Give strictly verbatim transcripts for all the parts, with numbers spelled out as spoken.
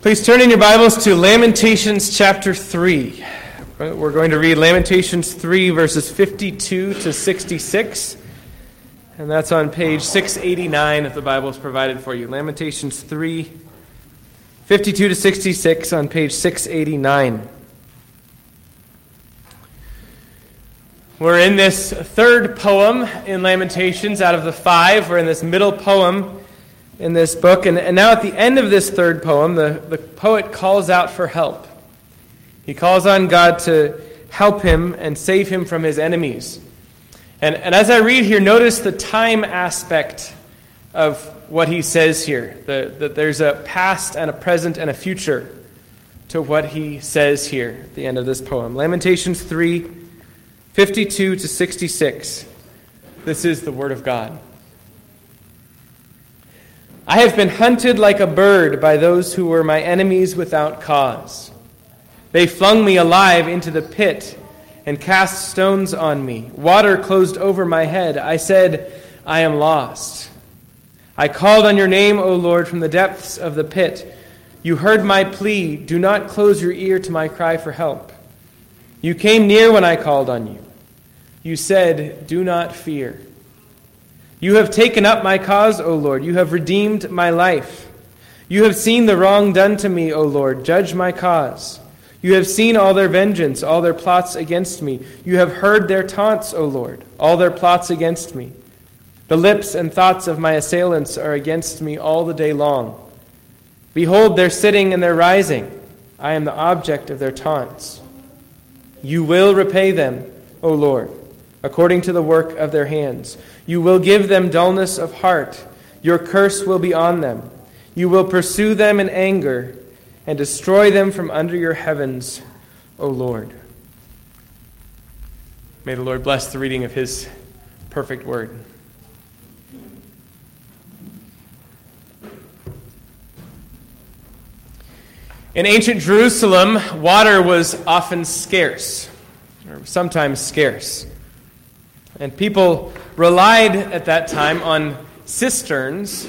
Please turn in your Bibles to Lamentations chapter three. We're going to read Lamentations three, verses fifty-two to sixty-six. And that's on page six eighty-nine if the Bible is provided for you. Lamentations three, fifty-two to sixty-six on page six eighty-nine. We're in this third poem in Lamentations out of the five. We're in this middle poem in this book. And, and now at the end of this third poem, the, the poet calls out for help. He calls on God to help him and save him from his enemies. And, and as I read here, notice the time aspect of what he says here. The, that there's a past and a present and a future to what he says here at the end of this poem. Lamentations three, fifty-two to sixty-six. This is the word of God. I have been hunted like a bird by those who were my enemies without cause. They flung me alive into the pit and cast stones on me. Water closed over my head. I said, I am lost. I called on your name, O Lord, from the depths of the pit. You heard my plea. Do not close your ear to my cry for help. You came near when I called on you. You said, do not fear. You have taken up my cause, O Lord. You have redeemed my life. You have seen the wrong done to me, O Lord. Judge my cause. You have seen all their vengeance, all their plots against me. You have heard their taunts, O Lord, all their plots against me. The lips and thoughts of my assailants are against me all the day long. Behold, their sitting and their rising. I am the object of their taunts. You will repay them, O Lord, according to the work of their hands. You will give them dullness of heart. Your curse will be on them. You will pursue them in anger and destroy them from under your heavens, O Lord. May the Lord bless the reading of his perfect word. In ancient Jerusalem, water was often scarce, or sometimes scarce. And people relied at that time on cisterns,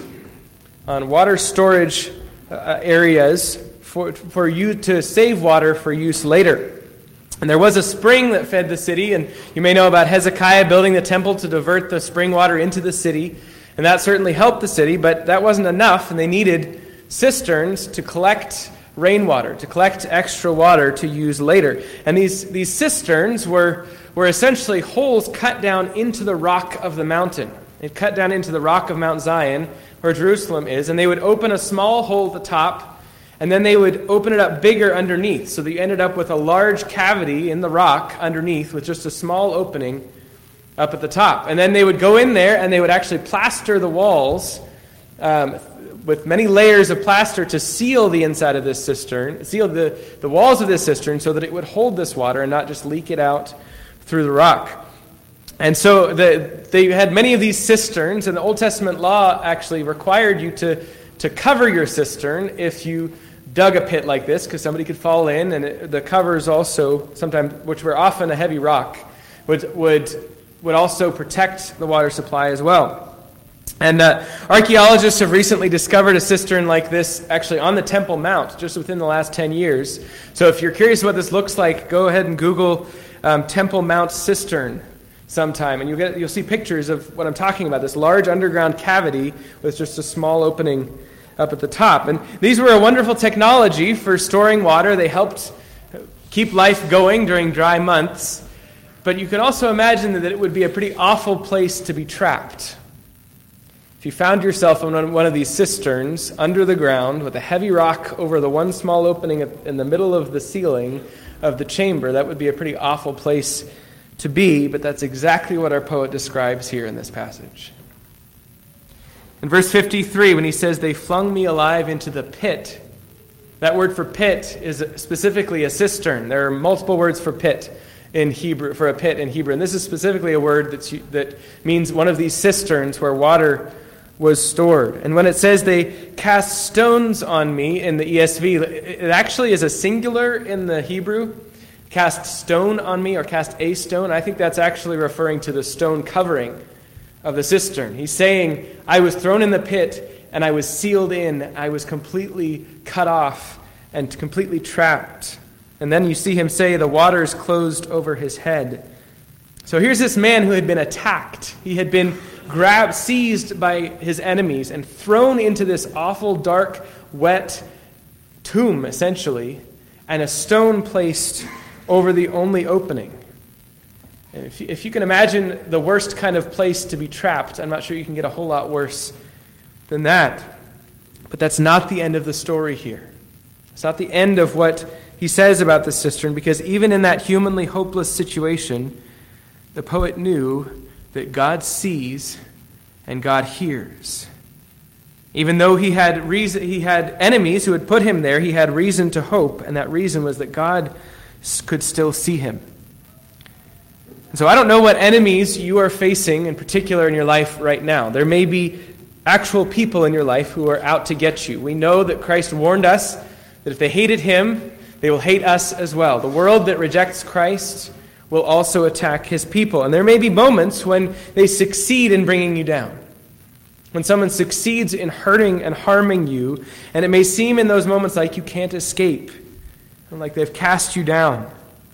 on water storage uh, areas for, for you to save water for use later. And there was a spring that fed the city, and you may know about Hezekiah building the temple to divert the spring water into the city. And that certainly helped the city, but that wasn't enough, and they needed cisterns to collect rainwater, to collect extra water to use later. And these, these cisterns were, were essentially holes cut down into the rock of the mountain. They'd cut down into the rock of Mount Zion, where Jerusalem is, and they would open a small hole at the top, and then they would open it up bigger underneath, so that you ended up with a large cavity in the rock underneath with just a small opening up at the top. And then they would go in there, and they would actually plaster the walls um, with many layers of plaster to seal the inside of this cistern, seal the, the walls of this cistern so that it would hold this water and not just leak it out through the rock. And so the, they had many of these cisterns, and the Old Testament law actually required you to, to cover your cistern if you dug a pit like this, because somebody could fall in, and it, the covers also, sometimes, which were often a heavy rock, would, would, would also protect the water supply as well. And uh, archaeologists have recently discovered a cistern like this actually on the Temple Mount, just within the last ten years. So if you're curious what this looks like, go ahead and Google um, Temple Mount cistern sometime, and you'll get you'll see pictures of what I'm talking about, this large underground cavity with just a small opening up at the top. And these were a wonderful technology for storing water. They helped keep life going during dry months. But you can also imagine that it would be a pretty awful place to be trapped. If you found yourself in one of these cisterns under the ground with a heavy rock over the one small opening in the middle of the ceiling of the chamber, that would be a pretty awful place to be, but that's exactly what our poet describes here in this passage. In verse fifty-three, when he says, they flung me alive into the pit, that word for pit is specifically a cistern. There are multiple words for pit in Hebrew, for a pit in Hebrew, and this is specifically a word that's, that means one of these cisterns where water was stored. And when it says they cast stones on me in the E S V, it actually is a singular in the Hebrew. Cast stone on me, or cast a stone. I think that's actually referring to the stone covering of the cistern. He's saying, I was thrown in the pit and I was sealed in. I was completely cut off and completely trapped. And then you see him say, the waters closed over his head. So here's this man who had been attacked. He had been grabbed, seized by his enemies, and thrown into this awful, dark, wet tomb, essentially, and a stone placed over the only opening. And if you, if you can imagine the worst kind of place to be trapped, I'm not sure you can get a whole lot worse than that. But that's not the end of the story here. It's not the end of what he says about the cistern, because even in that humanly hopeless situation, the poet knew that God sees and God hears. Even though he had reason, he had enemies who had put him there, he had reason to hope, and that reason was that God could still see him. And so I don't know what enemies you are facing in particular in your life right now. There may be actual people in your life who are out to get you. We know that Christ warned us that if they hated him, they will hate us as well. The world that rejects Christ will also attack his people. And there may be moments when they succeed in bringing you down. When someone succeeds in hurting and harming you, and it may seem in those moments like you can't escape, and like they've cast you down.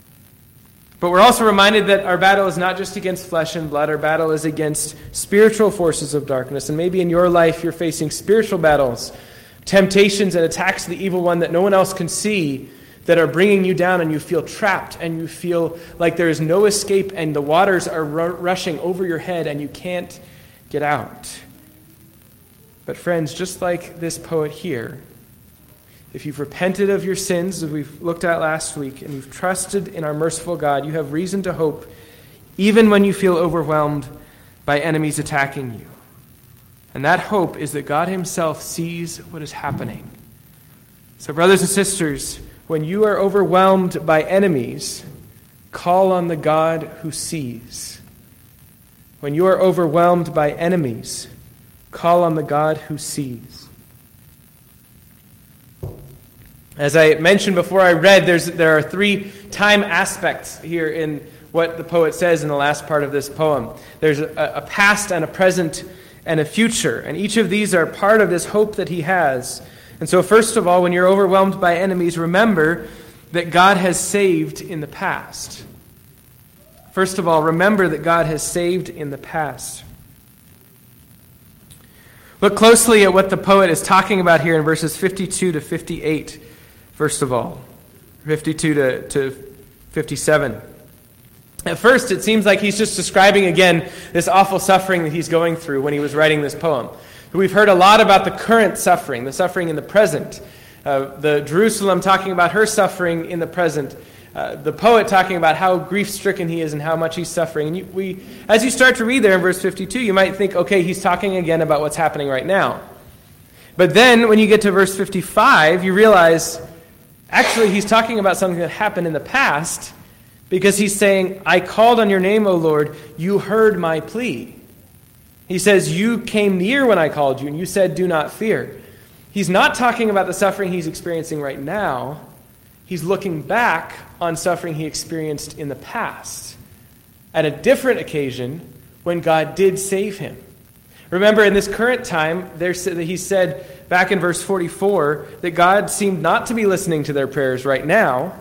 But we're also reminded that our battle is not just against flesh and blood. Our battle is against spiritual forces of darkness. And maybe in your life you're facing spiritual battles, temptations and attacks of the evil one that no one else can see, that are bringing you down, and you feel trapped, and you feel like there is no escape, and the waters are ru- rushing over your head, and you can't get out. But friends, just like this poet here, if you've repented of your sins, as we've looked at last week, and you've trusted in our merciful God, you have reason to hope, even when you feel overwhelmed by enemies attacking you. And that hope is that God himself sees what is happening. So brothers and sisters, when you are overwhelmed by enemies, call on the God who sees. When you are overwhelmed by enemies, call on the God who sees. As I mentioned before I read, there's, there are three time aspects here in what the poet says in the last part of this poem. There's a, a past and a present and a future, and each of these are part of this hope that he has. And so first of all, when you're overwhelmed by enemies, remember that God has saved in the past. First of all, remember that God has saved in the past. Look closely at what the poet is talking about here in verses fifty-two to fifty-eight, first of all. fifty-two to, to fifty-seven. At first, it seems like he's just describing again this awful suffering that he's going through when he was writing this poem. We've heard a lot about the current suffering, the suffering in the present. Uh, the Jerusalem talking about her suffering in the present. Uh, the poet talking about how grief-stricken he is and how much he's suffering. And you, we, as you start to read there in verse fifty-two, you might think, okay, he's talking again about what's happening right now. But then when you get to verse fifty-five, you realize, actually, he's talking about something that happened in the past, because he's saying, I called on your name, O Lord, you heard my plea. He says, you came near when I called you, and you said, do not fear. He's not talking about the suffering he's experiencing right now. He's looking back on suffering he experienced in the past, at a different occasion when God did save him. Remember, in this current time, there's, he said back in verse forty-four that God seemed not to be listening to their prayers right now,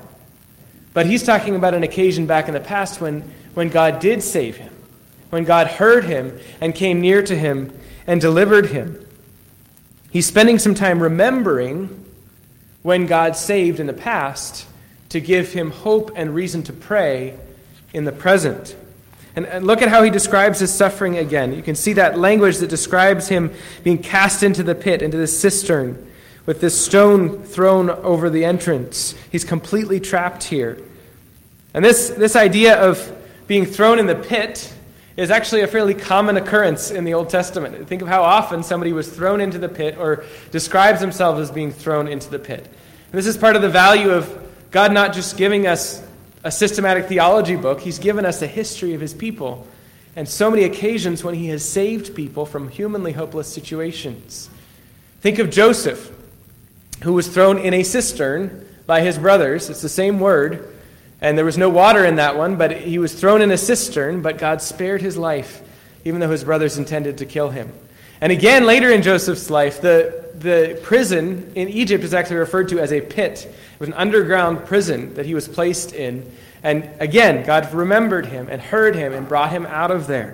but he's talking about an occasion back in the past when, when God did save him, when God heard him and came near to him and delivered him. He's spending some time remembering when God saved in the past to give him hope and reason to pray in the present. And, and look at how he describes his suffering again. You can see that language that describes him being cast into the pit, into this cistern, with this stone thrown over the entrance. He's completely trapped here. And this, this idea of being thrown in the pit is actually a fairly common occurrence in the Old Testament. Think of how often somebody was thrown into the pit or describes themselves as being thrown into the pit. And this is part of the value of God not just giving us a systematic theology book, he's given us a history of his people and so many occasions when he has saved people from humanly hopeless situations. Think of Joseph, who was thrown in a cistern by his brothers. It's the same word. And there was no water in that one, but he was thrown in a cistern, but God spared his life, even though his brothers intended to kill him. And again, later in Joseph's life, the, the prison in Egypt is actually referred to as a pit. It was an underground prison that he was placed in. And again, God remembered him and heard him and brought him out of there.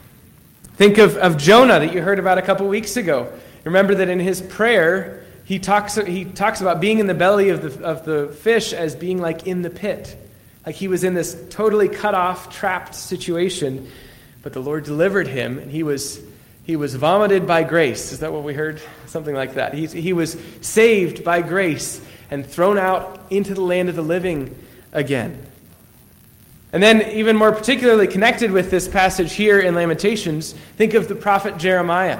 Think of, of Jonah that you heard about a couple weeks ago. Remember that in his prayer, he talks, he talks about being in the belly of the, of the fish as being like in the pit. Like he was in this totally cut off, trapped situation. But the Lord delivered him, and he was, he was vomited by grace. Is that what we heard? Something like that. He, he was saved by grace and thrown out into the land of the living again. And then, even more particularly connected with this passage here in Lamentations, think of the prophet Jeremiah.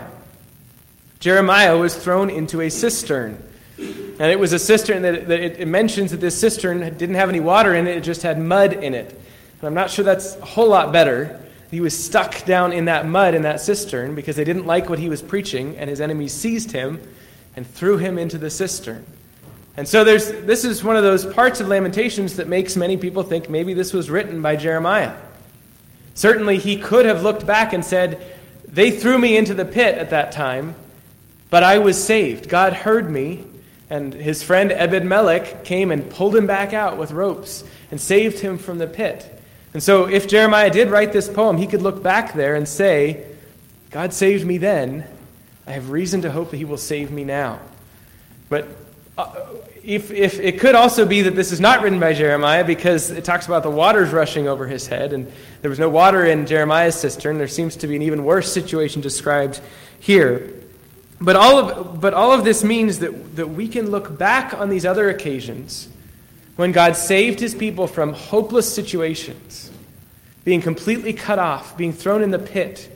Jeremiah was thrown into a cistern. And it was a cistern that, that it, it mentions that this cistern didn't have any water in it, it just had mud in it. And I'm not sure that's a whole lot better. He was stuck down in that mud in that cistern because they didn't like what he was preaching, and his enemies seized him and threw him into the cistern. And so there's this is one of those parts of Lamentations that makes many people think maybe this was written by Jeremiah. Certainly he could have looked back and said, they threw me into the pit at that time, but I was saved. God heard me, and his friend Ebed-Melech came and pulled him back out with ropes and saved him from the pit. And so if Jeremiah did write this poem, he could look back there and say, God saved me then. I have reason to hope that he will save me now. But uh, if, if it could also be that this is not written by Jeremiah because it talks about the waters rushing over his head, and there was no water in Jeremiah's cistern. There seems to be an even worse situation described here. But all of, but all of this means that, that we can look back on these other occasions when God saved his people from hopeless situations, being completely cut off, being thrown in the pit,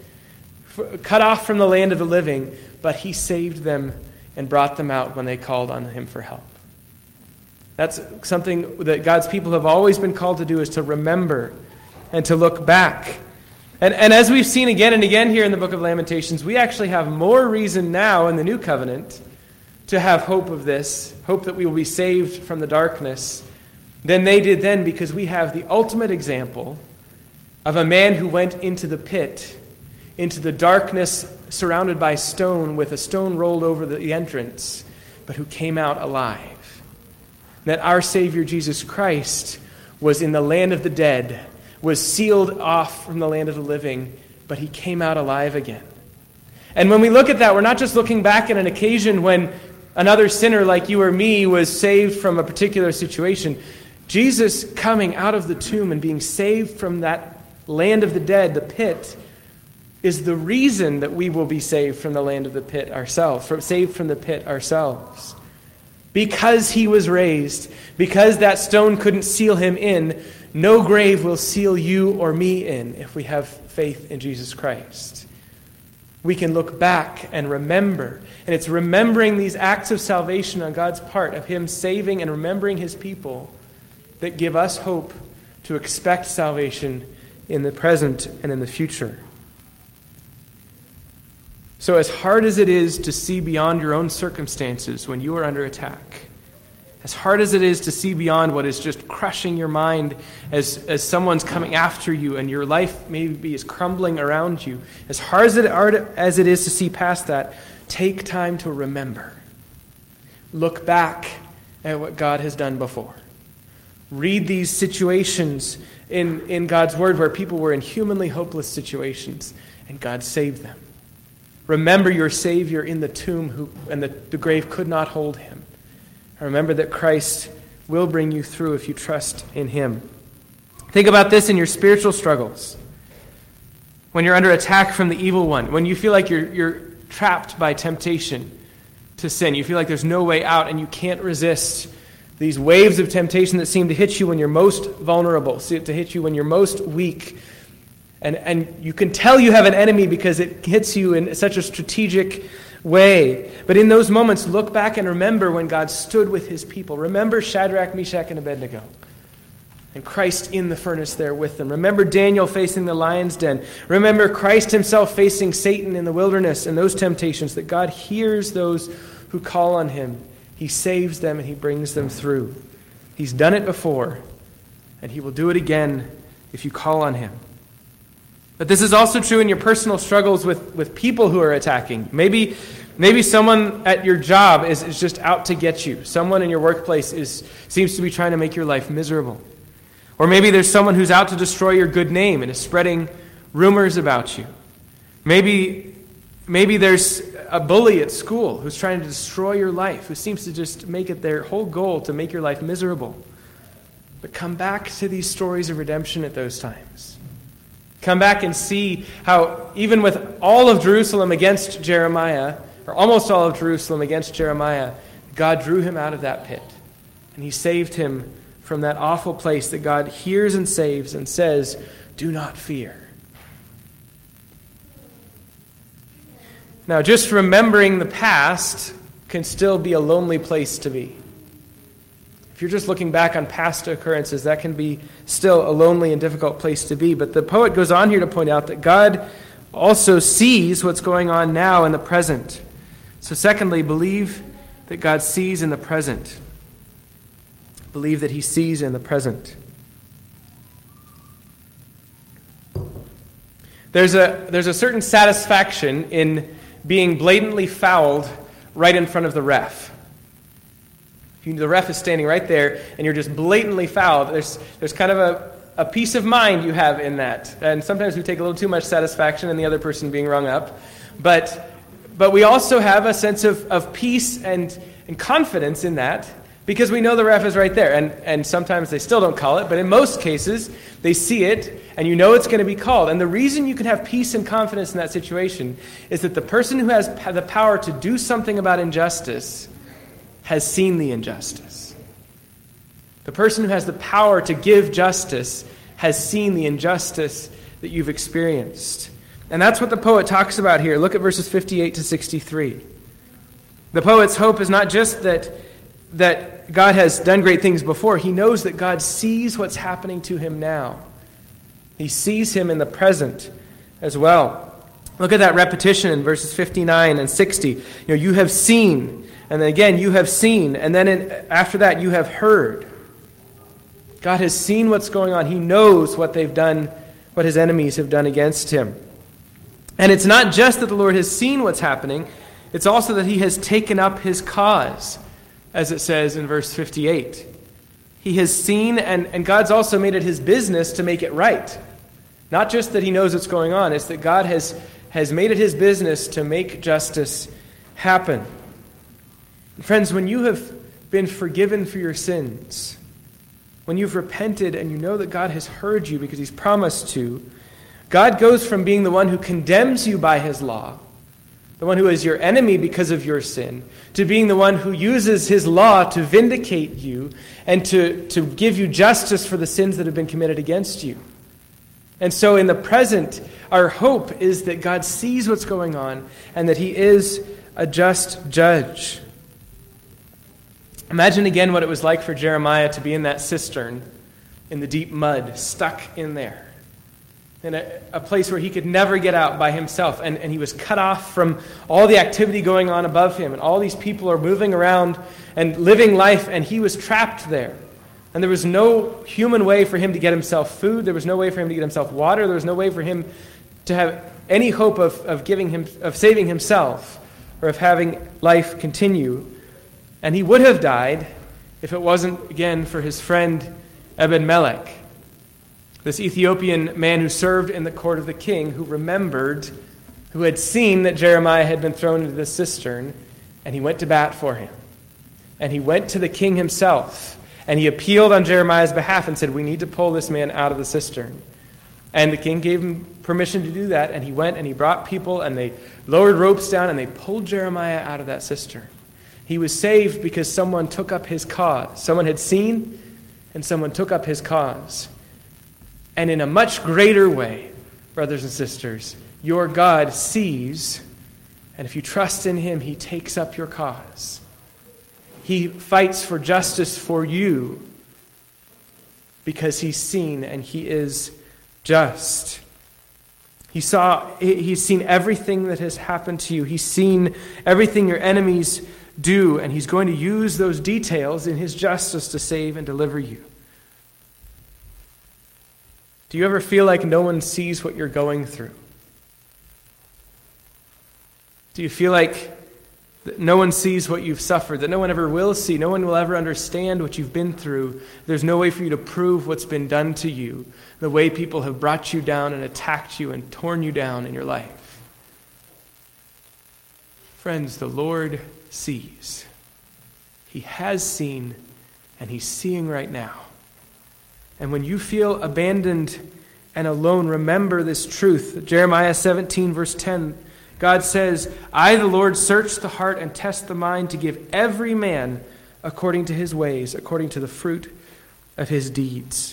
cut off from the land of the living, but he saved them and brought them out when they called on him for help. That's something that God's people have always been called to do, is to remember and to look back. And, and as we've seen again and again here in the book of Lamentations, we actually have more reason now in the new covenant to have hope of this, hope that we will be saved from the darkness, than they did then, because we have the ultimate example of a man who went into the pit, into the darkness surrounded by stone with a stone rolled over the entrance, but who came out alive. That our Savior Jesus Christ was in the land of the dead, was sealed off from the land of the living, but he came out alive again. And when we look at that, we're not just looking back at an occasion when another sinner like you or me was saved from a particular situation. Jesus coming out of the tomb and being saved from that land of the dead, the pit, is the reason that we will be saved from the land of the pit ourselves, from, saved from the pit ourselves. Because he was raised, because that stone couldn't seal him in, no grave will seal you or me in if we have faith in Jesus Christ. We can look back and remember, and it's remembering these acts of salvation on God's part, of him saving and remembering his people, that give us hope to expect salvation in the present and in the future. So as hard as it is to see beyond your own circumstances when you are under attack, as hard as it is to see beyond what is just crushing your mind as, as someone's coming after you and your life maybe is crumbling around you, as hard as it, as it is to see past that, take time to remember. Look back at what God has done before. Read these situations in, in God's Word where people were in humanly hopeless situations and God saved them. Remember your Savior in the tomb who, and the, the grave could not hold him. Remember that Christ will bring you through if you trust in him. Think about this in your spiritual struggles. When you're under attack from the evil one, when you feel like you're, you're trapped by temptation to sin, you feel like there's no way out and you can't resist these waves of temptation that seem to hit you when you're most vulnerable, to hit you when you're most weak. And, and you can tell you have an enemy because it hits you in such a strategic way. But in those moments, look back and remember when God stood with his people. Remember Shadrach, Meshach, and Abednego. And Christ in the furnace there with them. Remember Daniel facing the lion's den. Remember Christ himself facing Satan in the wilderness and those temptations, that God hears those who call on him. He saves them and he brings them through. He's done it before, and he will do it again if you call on him. But this is also true in your personal struggles with, with people who are attacking. Maybe maybe someone at your job is, is just out to get you. Someone in your workplace is seems to be trying to make your life miserable. Or maybe there's someone who's out to destroy your good name and is spreading rumors about you. Maybe, maybe there's a bully at school who's trying to destroy your life, who seems to just make it their whole goal to make your life miserable. But come back to these stories of redemption at those times. Come back and see how even with all of Jerusalem against Jeremiah, or almost all of Jerusalem against Jeremiah, God drew him out of that pit. And he saved him from that awful place that God hears and saves and says, "Do not fear." Now, just remembering the past can still be a lonely place to be. If you're just looking back on past occurrences, that can be still a lonely and difficult place to be. But the poet goes on here to point out that God also sees what's going on now in the present. So secondly, believe that God sees in the present. Believe that he sees in the present. There's a, there's a certain satisfaction in being blatantly fouled right in front of the ref. If you, the ref is standing right there and you're just blatantly fouled, there's there's kind of a, a peace of mind you have in that. And sometimes we take a little too much satisfaction in the other person being rung up. But but we also have a sense of, of peace and, and confidence in that because we know the ref is right there. And, and sometimes they still don't call it, but in most cases, they see it, and you know it's going to be called. And the reason you can have peace and confidence in that situation is that the person who has the power to do something about injustice has seen the injustice. The person who has the power to give justice has seen the injustice that you've experienced. And that's what the poet talks about here. Look at verses fifty-eight to sixty-three. The poet's hope is not just that that God has done great things before. He knows that God sees what's happening to him now. He sees him in the present as well. Look at that repetition in verses fifty-nine and sixty. You know, you have seen, and then again, you have seen, and then in, after that, you have heard. God has seen what's going on. He knows what they've done, what his enemies have done against him. And it's not just that the Lord has seen what's happening, it's also that he has taken up his cause, as it says in verse fifty-eight. He has seen, and, and God's also made it his business to make it right. Not just that he knows what's going on, it's that God has, has made it his business to make justice happen. And friends, when you have been forgiven for your sins, when you've repented and you know that God has heard you because he's promised to, God goes from being the one who condemns you by his law, the one who is your enemy because of your sin, to being the one who uses his law to vindicate you and to, to give you justice for the sins that have been committed against you. And so in the present, our hope is that God sees what's going on and that he is a just judge. Imagine again what it was like for Jeremiah to be in that cistern in the deep mud, stuck in there. In a, a place where he could never get out by himself. And, and he was cut off from all the activity going on above him. And all these people are moving around and living life, and he was trapped there. And there was no human way for him to get himself food. There was no way for him to get himself water. There was no way for him to have any hope of, of giving him of saving himself or of having life continue. And he would have died if it wasn't, again, for his friend Ebed-Melech, this Ethiopian man who served in the court of the king, who remembered, who had seen that Jeremiah had been thrown into the cistern, and he went to bat for him. And he went to the king himself, and he appealed on Jeremiah's behalf and said, "We need to pull this man out of the cistern." And the king gave him permission to do that, and he went and he brought people, and they lowered ropes down, and they pulled Jeremiah out of that cistern. He was saved because someone took up his cause. Someone had seen, and someone took up his cause. And in a much greater way, brothers and sisters, your God sees, and if you trust in him, he takes up your cause. He fights for justice for you because he's seen and he is just. He saw, he's seen everything that has happened to you. He's seen everything your enemies do, and he's going to use those details in his justice to save and deliver you. Do you ever feel like no one sees what you're going through? Do you feel like that no one sees what you've suffered, that no one ever will see, no one will ever understand what you've been through? There's no way for you to prove what's been done to you, the way people have brought you down and attacked you and torn you down in your life. Friends, the Lord sees. He has seen, and he's seeing right now. And when you feel abandoned and alone, remember this truth. Jeremiah seventeen, verse ten, God says, I, the Lord, search the heart and test the mind to give every man according to his ways, according to the fruit of his deeds.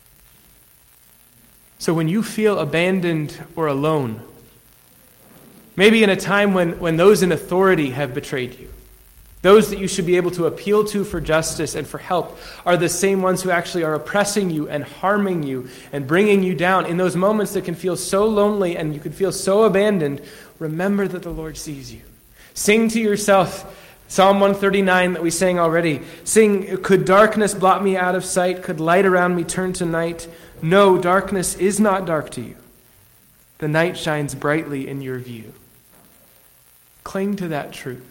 So when you feel abandoned or alone, maybe in a time when, when those in authority have betrayed you, those that you should be able to appeal to for justice and for help are the same ones who actually are oppressing you and harming you and bringing you down. In those moments that can feel so lonely and you can feel so abandoned, remember that the Lord sees you. Sing to yourself Psalm one thirty-nine that we sang already. Sing, could darkness blot me out of sight? Could light around me turn to night? No, darkness is not dark to you. The night shines brightly in your view. Cling to that truth.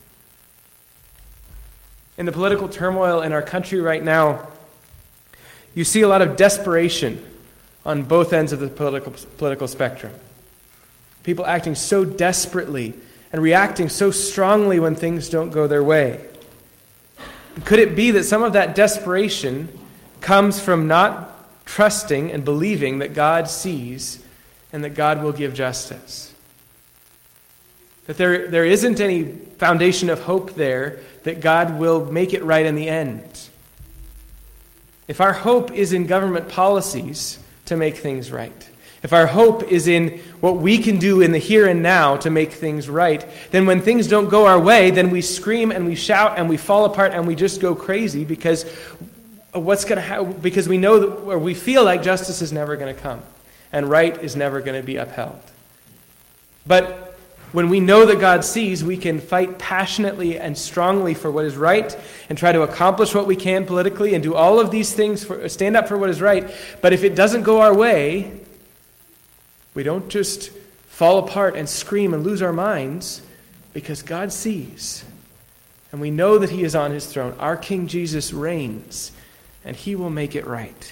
In the political turmoil in our country right now, you see a lot of desperation on both ends of the political, political spectrum. People acting so desperately and reacting so strongly when things don't go their way. Could it be that some of that desperation comes from not trusting and believing that God sees and that God will give justice? That there, there isn't any foundation of hope there that God will make it right in the end. If our hope is in government policies to make things right, if our hope is in what we can do in the here and now to make things right, then when things don't go our way, then we scream and we shout and we fall apart and we just go crazy because what's going to happen? Because we know that, or we feel like justice is never going to come and right is never going to be upheld. But when we know that God sees, we can fight passionately and strongly for what is right and try to accomplish what we can politically and do all of these things, for, stand up for what is right. But if it doesn't go our way, we don't just fall apart and scream and lose our minds, because God sees. And we know that he is on his throne. Our King Jesus reigns, and he will make it right.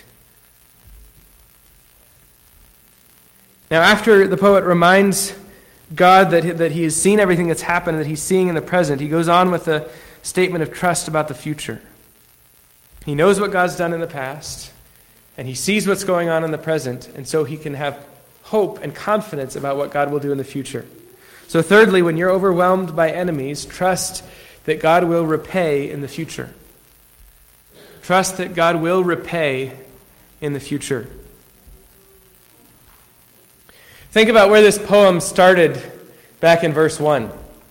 Now, after the poet reminds God that, that he has seen everything that's happened, that he's seeing in the present, he goes on with a statement of trust about the future. He knows what God's done in the past, and he sees what's going on in the present, and so he can have hope and confidence about what God will do in the future. So thirdly, when you're overwhelmed by enemies, trust that God will repay in the future. Trust that God will repay in the future. Think about where this poem started back in verse one.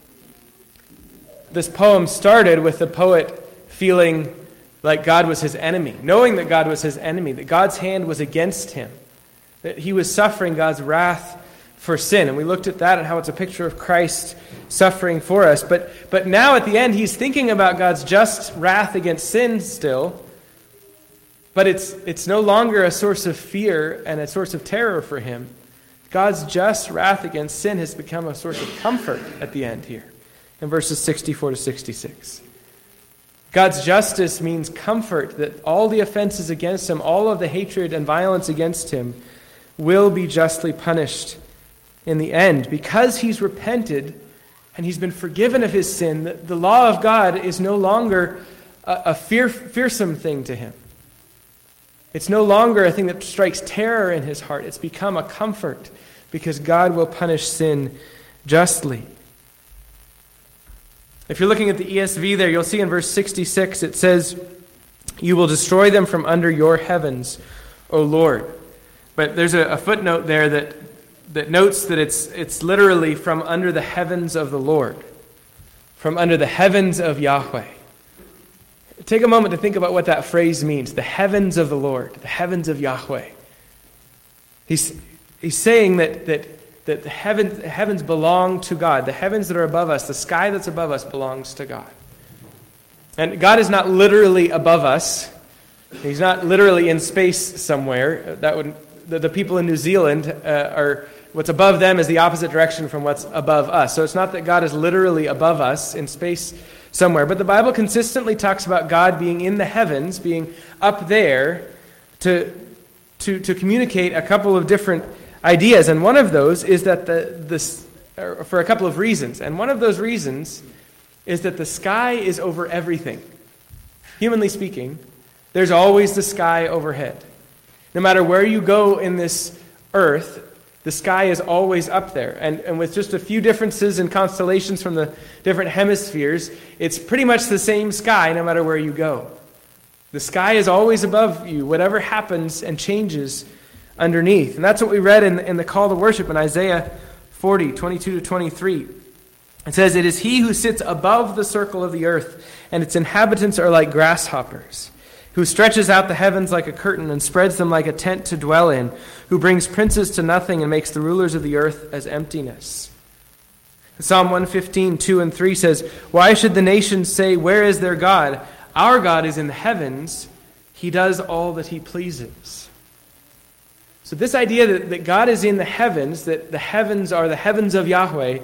This poem started with the poet feeling like God was his enemy, knowing that God was his enemy, that God's hand was against him, that he was suffering God's wrath for sin. And we looked at that and how it's a picture of Christ suffering for us. But, but now at the end, he's thinking about God's just wrath against sin still, but it's, it's no longer a source of fear and a source of terror for him. God's just wrath against sin has become a source of comfort at the end here, in verses sixty-four to sixty-six. God's justice means comfort, that all the offenses against him, all of the hatred and violence against him, will be justly punished in the end. Because he's repented and he's been forgiven of his sin, the, the law of God is no longer a, a fear, fearsome thing to him. It's no longer a thing that strikes terror in his heart. It's become a comfort because God will punish sin justly. If you're looking at the E S V there, you'll see in verse sixty-six, it says, "You will destroy them from under your heavens, O Lord." But there's a, a footnote there that, that notes that it's, it's literally from under the heavens of the Lord, from under the heavens of Yahweh. Take a moment to think about what that phrase means. The heavens of the Lord, the heavens of Yahweh. He's, he's saying that, that, that the heavens, heavens belong to God. The heavens that are above us, the sky that's above us belongs to God. And God is not literally above us. He's not literally in space somewhere. That would the, the people in New Zealand uh, are, what's above them is the opposite direction from what's above us. So it's not that God is literally above us in space somewhere, but the Bible consistently talks about God being in the heavens, being up there to, to, to communicate a couple of different ideas. And one of those is that the, this, for a couple of reasons. And one of those reasons is that the sky is over everything. Humanly speaking, there's always the sky overhead. No matter where you go in this earth, the sky is always up there. And, and with just a few differences in constellations from the different hemispheres, it's pretty much the same sky no matter where you go. The sky is always above you, whatever happens and changes underneath. And that's what we read in, in the call to worship in Isaiah forty, twenty-two to twenty-three. It says, "It is he who sits above the circle of the earth, and its inhabitants are like grasshoppers, who stretches out the heavens like a curtain and spreads them like a tent to dwell in, who brings princes to nothing and makes the rulers of the earth as emptiness." Psalm one fifteen, two and three says, "Why should the nations say, 'Where is their God?' Our God is in the heavens. He does all that he pleases." So this idea that, that God is in the heavens, that the heavens are the heavens of Yahweh,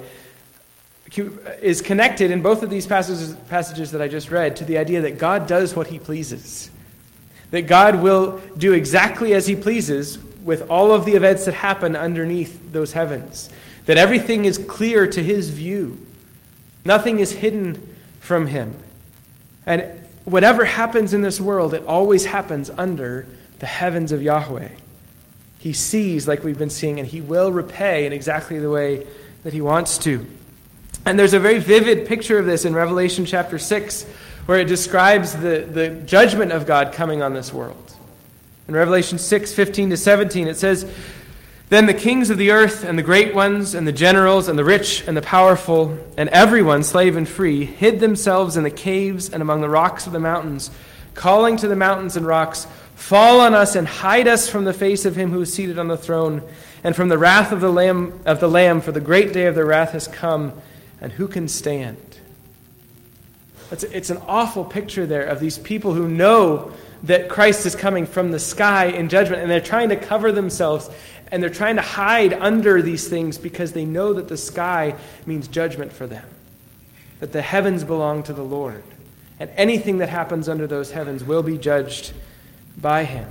is connected in both of these passages, passages that I just read to the idea that God does what he pleases. That God will do exactly as he pleases with all of the events that happen underneath those heavens. That everything is clear to his view. Nothing is hidden from him. And whatever happens in this world, it always happens under the heavens of Yahweh. He sees, like we've been seeing, and he will repay in exactly the way that he wants to. And there's a very vivid picture of this in Revelation chapter six, where it describes the, the judgment of God coming on this world. In Revelation six, fifteen to seventeen, it says, "Then the kings of the earth and the great ones and the generals and the rich and the powerful and everyone, slave and free, hid themselves in the caves and among the rocks of the mountains, calling to the mountains and rocks, 'Fall on us and hide us from the face of him who is seated on the throne and from the wrath of the Lamb, of the Lamb, for the great day of their wrath has come, and who can stand?'" It's, it's an awful picture there of these people who know that Christ is coming from the sky in judgment, and they're trying to cover themselves, and they're trying to hide under these things because they know that the sky means judgment for them, that the heavens belong to the Lord, and anything that happens under those heavens will be judged by him.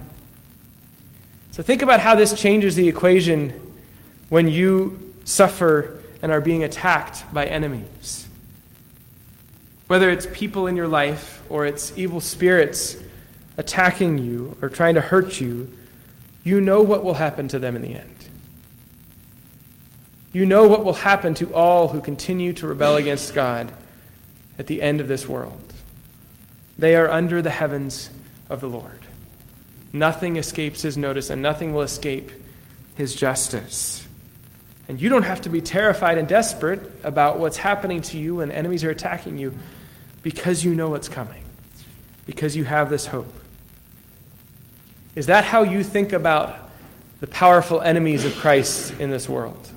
So think about how this changes the equation when you suffer and are being attacked by enemies. Whether it's people in your life or it's evil spirits attacking you or trying to hurt you, you know what will happen to them in the end. You know what will happen to all who continue to rebel against God at the end of this world. They are under the heavens of the Lord. Nothing escapes his notice, and nothing will escape his justice. And you don't have to be terrified and desperate about what's happening to you when enemies are attacking you, because you know what's coming, because you have this hope. Is that how you think about the powerful enemies of Christ in this world?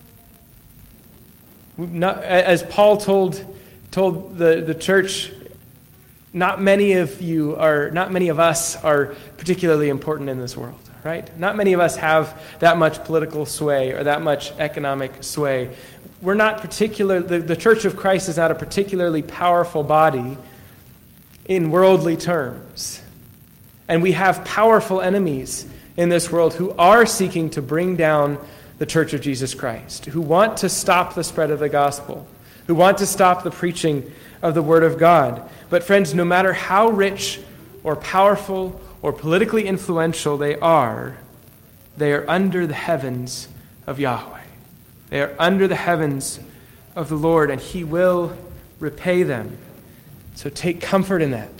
Not, as Paul told told the, the church, not many of you are, not many of us are particularly important in this world, right? Not many of us have that much political sway or that much economic sway. We're not particular, the, the Church of Christ is not a particularly powerful body in worldly terms. And we have powerful enemies in this world who are seeking to bring down the Church of Jesus Christ, who want to stop the spread of the gospel, who want to stop the preaching of the Word of God. But friends, no matter how rich or powerful or politically influential they are, they are under the heavens of Yahweh. They are under the heavens of the Lord, and he will repay them. So take comfort in that.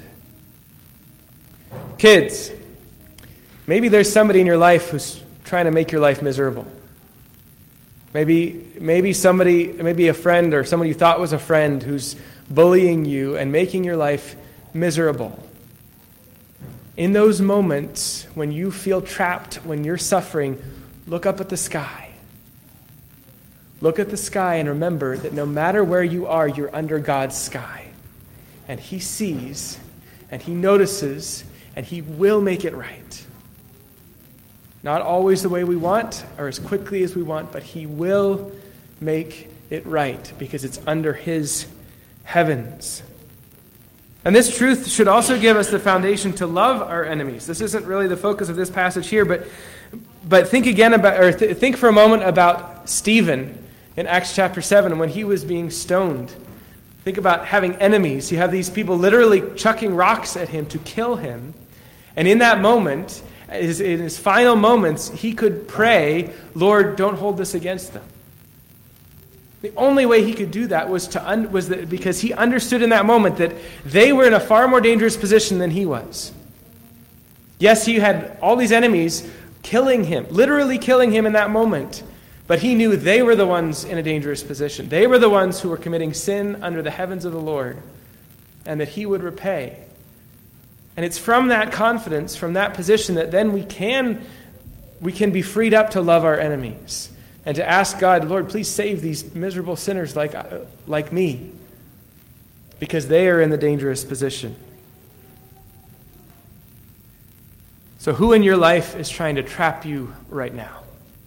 Kids, maybe there's somebody in your life who's trying to make your life miserable. Maybe, maybe somebody, maybe a friend or someone you thought was a friend who's bullying you and making your life miserable. In those moments when you feel trapped, when you're suffering, look up at the sky. Look at the sky and remember that no matter where you are, you're under God's sky. And he sees, and he notices, and he will make it right. Not always the way we want or as quickly as we want, but he will make it right because it's under his heavens. And this truth should also give us the foundation to love our enemies. This isn't really the focus of this passage here, but but think again about, or th- think for a moment about Stephen in Acts chapter seven when he was being stoned. Think about having enemies. You have these people literally chucking rocks at him to kill him. And in that moment, in his final moments, he could pray, Lord, don't hold this against them. The only way he could do that was to un- was that because he understood in that moment that they were in a far more dangerous position than he was. Yes, he had all these enemies killing him, literally killing him in that moment, but he knew they were the ones in a dangerous position. They were the ones who were committing sin under the heavens of the Lord, and that he would repay. And it's from that confidence, from that position, that then we can we can be freed up to love our enemies. And to ask God, Lord, please save these miserable sinners like, like me. Because they are in the dangerous position. So who in your life is trying to trap you right now?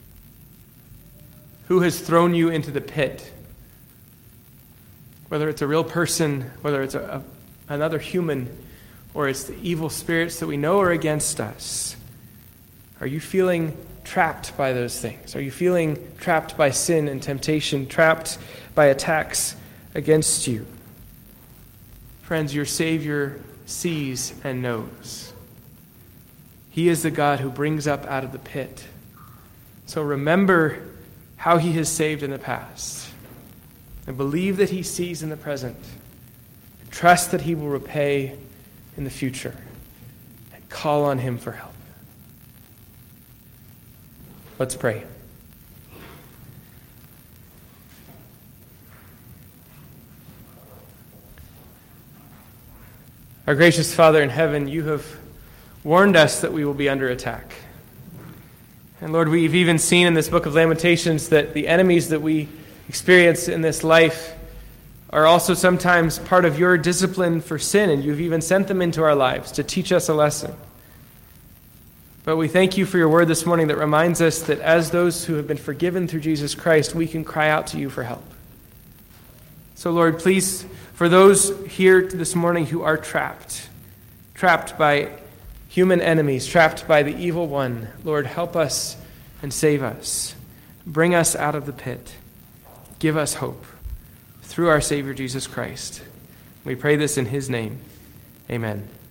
Who has thrown you into the pit? Whether it's a real person, whether it's a, a, another human, or it's the evil spirits that we know are against us. Are you feeling trapped by those things? Are you feeling trapped by sin and temptation, trapped by attacks against you? Friends, your Savior sees and knows. He is the God who brings up out of the pit. So remember how he has saved in the past. And believe that he sees in the present. Trust that he will repay in the future. And call on him for help. Let's pray. Our gracious Father in heaven, you have warned us that we will be under attack. And Lord, we've even seen in this book of Lamentations that the enemies that we experience in this life are also sometimes part of your discipline for sin, and you've even sent them into our lives to teach us a lesson. But we thank you for your word this morning that reminds us that as those who have been forgiven through Jesus Christ, we can cry out to you for help. So Lord, please, for those here this morning who are trapped, trapped by human enemies, trapped by the evil one, Lord, help us and save us. Bring us out of the pit. Give us hope through our Savior Jesus Christ. We pray this in his name. Amen.